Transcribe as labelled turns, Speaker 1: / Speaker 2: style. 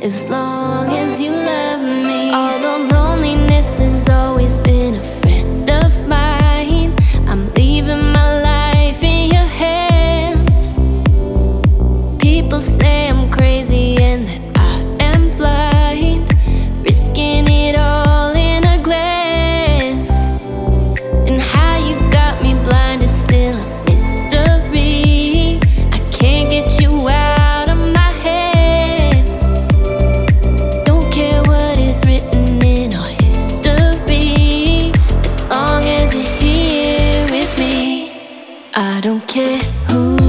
Speaker 1: as long as you love me. Although loneliness has always been a friend of mine, I'm leaving my life in your hands. People say I'm crazy and that I am blind, risking it all in a glance. And how you got me blind is still a mystery. I can't get you out of my head. Don't care what is written in our history, as long as you're here with me. I don't care who